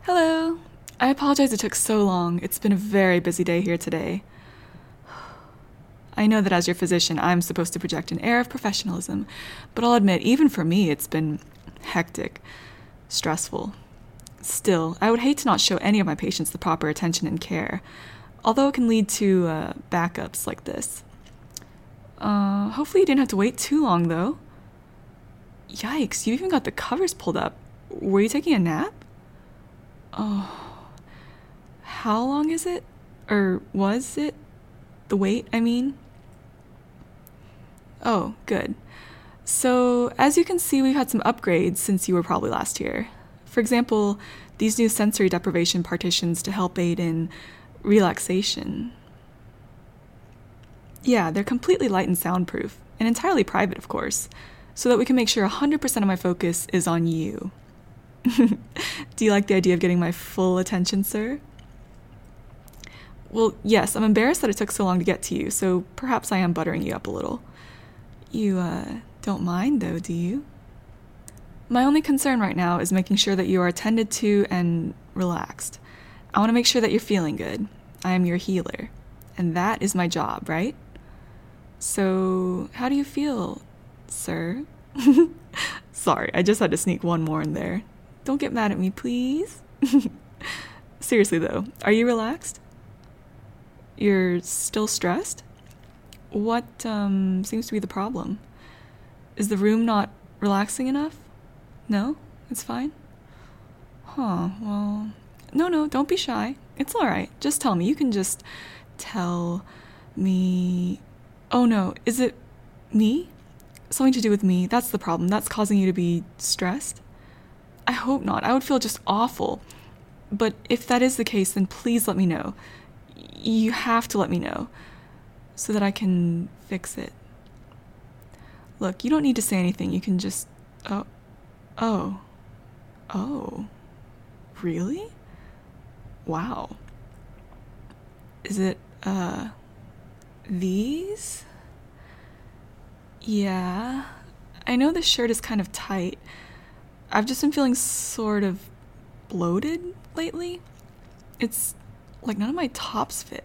Hello. I apologize it took so long. It's been a very busy day here today. I know that as your physician, I'm supposed to project an air of professionalism, but I'll admit, even for me, it's been hectic, stressful. Still, I would hate to not show any of my patients the proper attention and care, although it can lead to backups like this. Hopefully you didn't have to wait too long, though. Yikes, you even got the covers pulled up. Were you taking a nap? Oh, how long is it? Or was it? The wait, I mean? Oh, good. So, as you can see, we've had some upgrades since you were probably last here. For example, these new sensory deprivation partitions to help aid in relaxation. Yeah, they're completely light and soundproof, and entirely private, of course, so that we can make sure 100% of my focus is on you. Do you like the idea of getting my full attention, sir? Well, yes, I'm embarrassed that it took so long to get to you, so perhaps I am buttering you up a little. You, don't mind, though, do you? My only concern right now is making sure that you are attended to and relaxed. I want to make sure that you're feeling good. I am your healer, and that is my job, right? So, how do you feel, sir? Sorry, I just had to sneak one more in there. Don't get mad at me, please. Seriously, though, are you relaxed? You're still stressed? What seems to be the problem? Is the room not relaxing enough? No? It's fine? Huh, well... No, don't be shy. It's alright. Just tell me. You can just tell me... Oh no, is it me? Something to do with me. That's the problem. That's causing you to be stressed? I hope not. I would feel just awful. But if that is the case, then please let me know. You have to let me know so that I can fix it. Look, you don't need to say anything. You can just... Oh. Really? Wow. Is it, these? Yeah. I know this shirt is kind of tight. I've just been feeling sort of bloated lately. It's like none of my tops fit.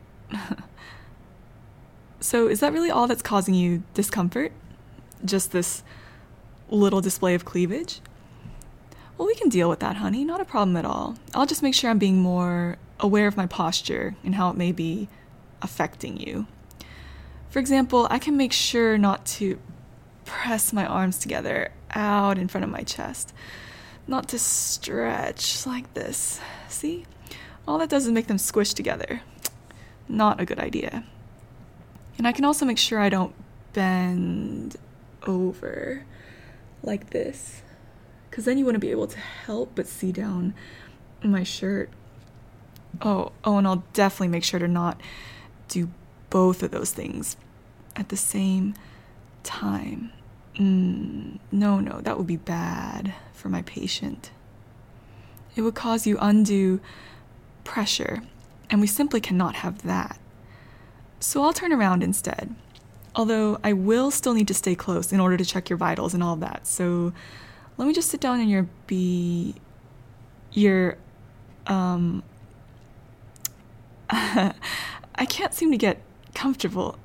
So is that really all that's causing you discomfort? Just this little display of cleavage? Well, we can deal with that, honey. Not a problem at all. I'll just make sure I'm being more aware of my posture and how it may be affecting you. For example, I can make sure not to press my arms together out in front of my chest. Not to stretch like this. See? All that does is make them squish together. Not a good idea. And I can also make sure I don't bend over like this, because then you wouldn't be able to help but see down my shirt. Oh, and I'll definitely make sure to not do both of those things at the same time. No, that would be bad for my patient. It would cause you undue pressure, and we simply cannot have that. So I'll turn around instead. Although I will still need to stay close in order to check your vitals and all of that. So let me just sit down in your I can't seem to get comfortable.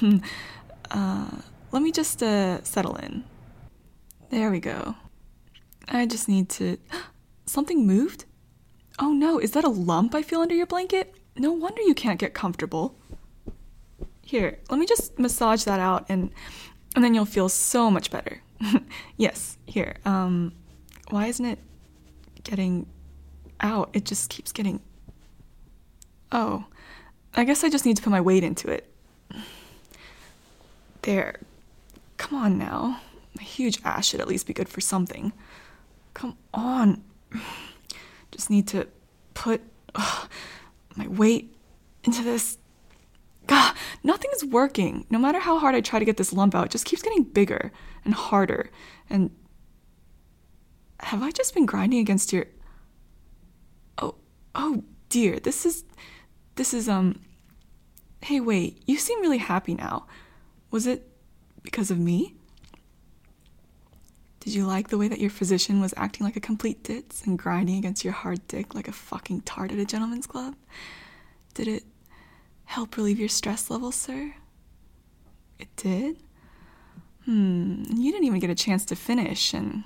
Let me just settle in. There we go. I just need to... Something moved? Oh no, is that a lump I feel under your blanket? No wonder you can't get comfortable. Here, let me just massage that out and then you'll feel so much better. Yes, here. Why isn't it getting out? It just keeps getting... Oh, I guess I just need to put my weight into it. There. Come on now. A huge ass should at least be good for something. Come on. Just need to put my weight into this. God, nothing is working. No matter how hard I try to get this lump out, it just keeps getting bigger and harder. And have I just been grinding against your... Oh dear, this is, hey wait, you seem really happy now. Was it because of me? Did you like the way that your physician was acting like a complete ditz and grinding against your hard dick like a fucking tart at a gentleman's club? Did it help relieve your stress levels, sir? It did? You didn't even get a chance to finish, and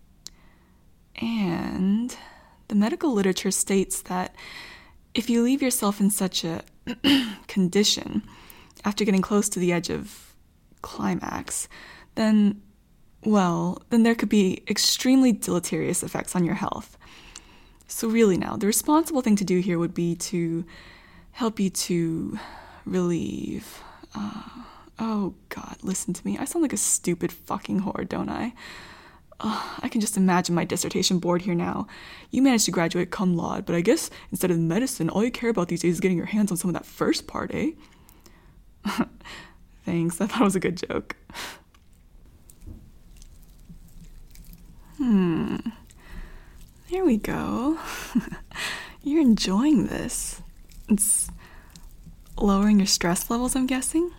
the medical literature states that if you leave yourself in such a condition after getting close to the edge of climax, then there could be extremely deleterious effects on your health. So really now, the responsible thing to do here would be to help you to relieve... oh God, listen to me. I sound like a stupid fucking whore, don't I? I can just imagine my dissertation board here now. You managed to graduate cum laude, but I guess instead of medicine, all you care about these days is getting your hands on some of that first part, eh? Thanks, I thought it was a good joke. There we go. You're enjoying this. It's lowering your stress levels, I'm guessing?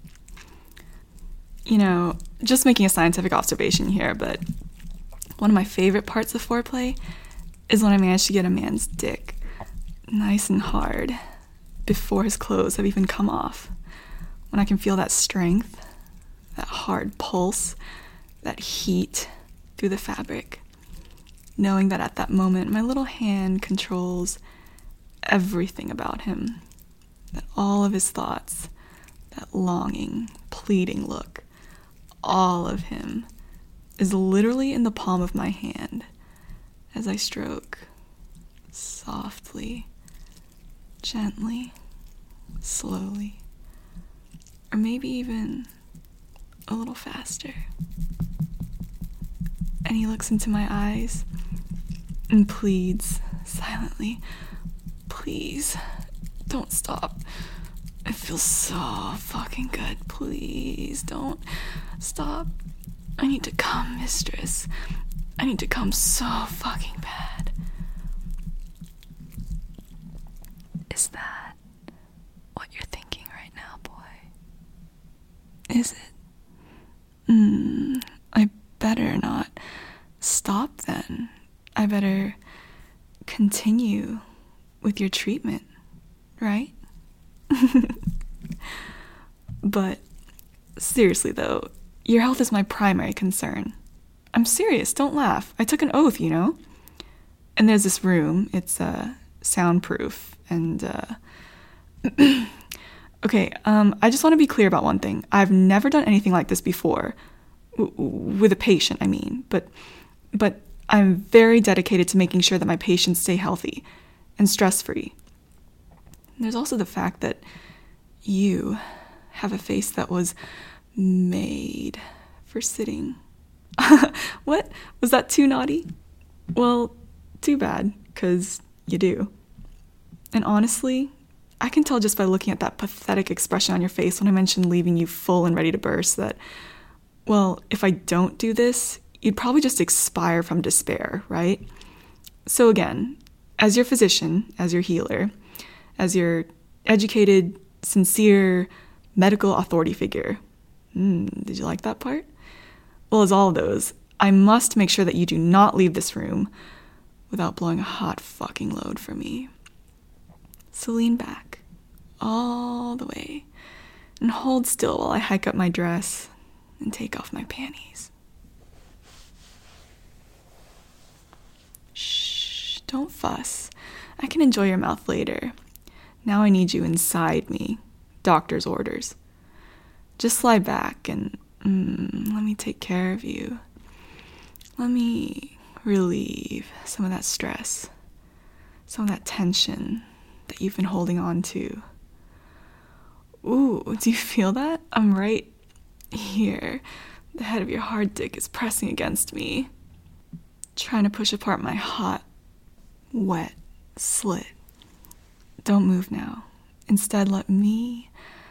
You know, just making a scientific observation here, but one of my favorite parts of foreplay is when I manage to get a man's dick nice and hard before his clothes have even come off. When I can feel that strength, that hard pulse, that heat through the fabric, knowing that at that moment my little hand controls everything about him, that all of his thoughts, that longing, pleading look, all of him is literally in the palm of my hand as I stroke softly, gently, slowly, or maybe even a little faster. And he looks into my eyes and pleads silently, "Please, don't stop. It feels so fucking good. Please don't stop. I need to come, mistress. I need to come so fucking bad." Is that what you're thinking right now, boy? Is it? I better not stop then. I better continue with your treatment, right? But seriously though, your health is my primary concern. I'm serious, don't laugh. I took an oath, you know? And there's this room, it's soundproof, and okay, I just want to be clear about one thing. I've never done anything like this before. With a patient, I mean. But I'm very dedicated to making sure that my patients stay healthy and stress-free. There's also the fact that you have a face that was made for sitting. What? Was that too naughty? Well, too bad, 'cause you do. And honestly, I can tell just by looking at that pathetic expression on your face when I mentioned leaving you full and ready to burst that, well, if I don't do this, you'd probably just expire from despair, right? So again, as your physician, as your healer, as your educated, sincere, medical authority figure, did you like that part? Well, as all of those, I must make sure that you do not leave this room without blowing a hot fucking load for me. So lean back, all the way, and hold still while I hike up my dress and take off my panties. Shh, don't fuss. I can enjoy your mouth later. Now I need you inside me. Doctor's orders. Just lie back and let me take care of you. Let me relieve some of that stress, some of that tension that you've been holding on to. Ooh, do you feel that? I'm right here. The head of your hard dick is pressing against me, trying to push apart my hot, wet slit. Don't move now. Instead, let me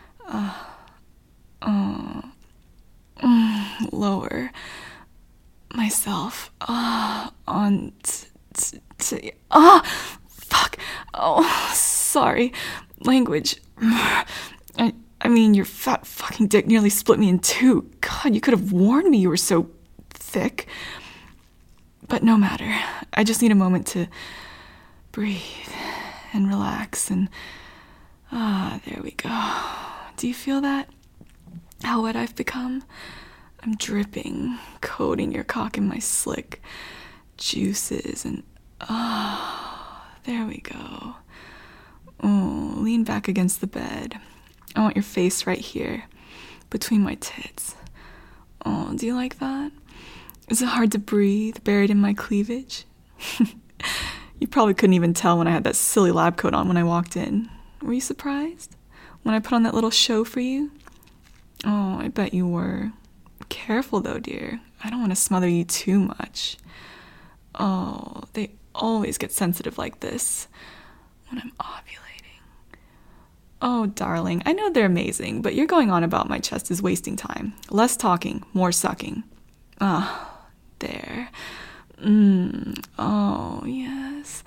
lower myself on fuck. Oh, sorry. Language. I mean, your fat fucking dick nearly split me in two. God, you could have warned me you were so thick. But no matter. I just need a moment to breathe and relax and there we go. Do you feel that? How wet I've become? I'm dripping, coating your cock in my slick juices and there we go. Oh, lean back against the bed. I want your face right here, between my tits. Oh, do you like that? Is it hard to breathe, buried in my cleavage? You probably couldn't even tell when I had that silly lab coat on when I walked in. Were you surprised? When I put on that little show for you? Oh, I bet you were. Careful though, dear. I don't want to smother you too much. Oh, they always get sensitive like this when I'm ovulating. Oh, darling, I know they're amazing, but you're going on about my chest is wasting time. Less talking, more sucking. There. Oh, yes.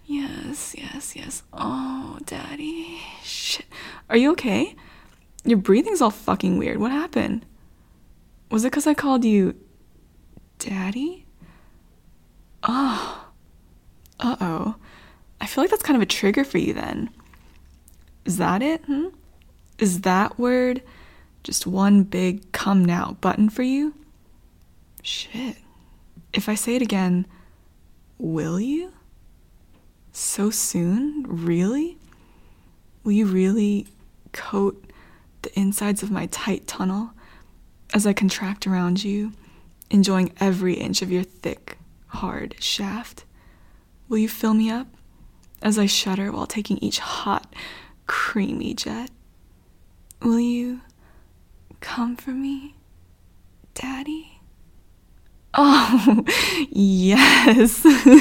Oh, daddy. Shit. Are you okay? Your breathing's all fucking weird. What happened? Was it because I called you daddy? Oh. Uh-oh. I feel like that's kind of a trigger for you then. Is that it? Is that word just one big come now button for you? Shit. If I say it again, will you? So soon? Really? Will you really coat the insides of my tight tunnel as I contract around you, enjoying every inch of your thick, hard shaft? Will you fill me up as I shudder while taking each hot, creamy jet? Will you come for me, daddy? Oh, yes.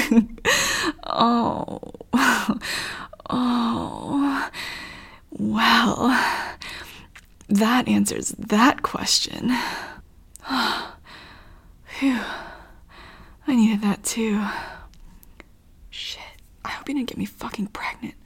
Oh, well, that answers that question. Phew, I needed that too. Shit, I hope you didn't get me fucking pregnant.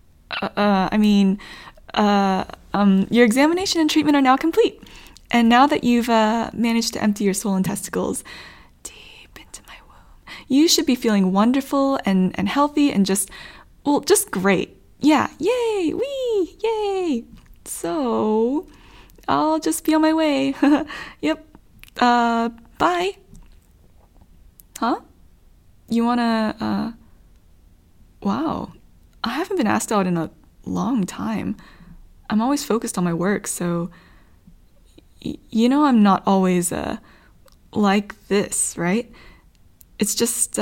Your examination and treatment are now complete. And now that you've managed to empty your swollen testicles deep into my womb, you should be feeling wonderful and healthy and just great. Yeah, yay, wee, yay. So, I'll just be on my way. Yep. Bye. Huh? You wanna, wow. I haven't been asked out in a long time. I'm always focused on my work, so you know I'm not always like this, right? It's just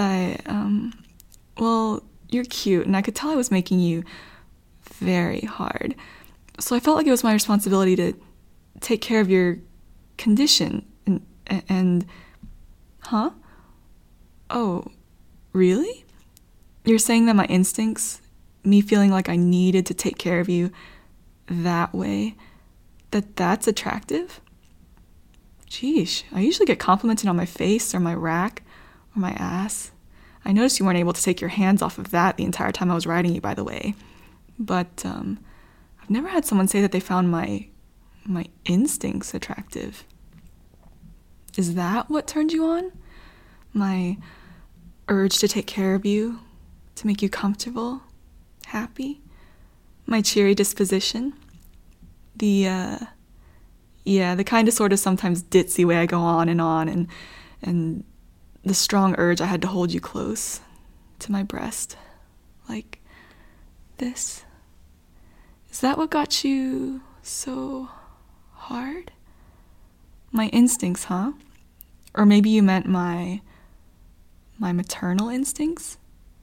well, you're cute, and I could tell I was making you very hard. So I felt like it was my responsibility to take care of your condition and huh? Oh, really? You're saying that my instincts, me feeling like I needed to take care of you that way, that's attractive? Sheesh, I usually get complimented on my face or my rack or my ass. I noticed you weren't able to take your hands off of that the entire time I was riding you, by the way. But I've never had someone say that they found my instincts attractive. Is that what turned you on? My urge to take care of you, to make you comfortable, happy? My cheery disposition? The kind of sort of sometimes ditzy way I go on and the strong urge I had to hold you close to my breast, like this. Is that what got you so hard? My instincts, huh? Or maybe you meant my maternal instincts?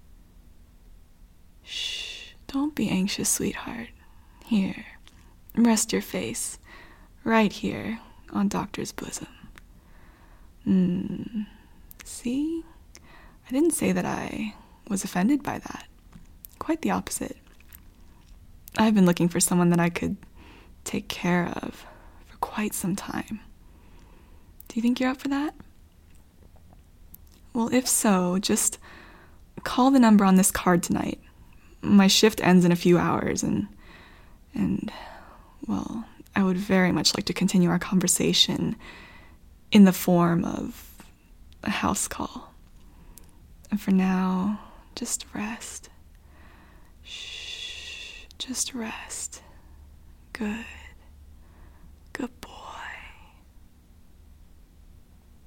Shh, don't be anxious, sweetheart. Here, rest your face, right here on Doctor's bosom. See? I didn't say that I was offended by that. Quite the opposite. I've been looking for someone that I could take care of for quite some time. Do you think you're up for that? Well, if so, just call the number on this card tonight. My shift ends in a few hours, and well, I would very much like to continue our conversation in the form of a house call. And for now, just rest. Shh, just rest. Good.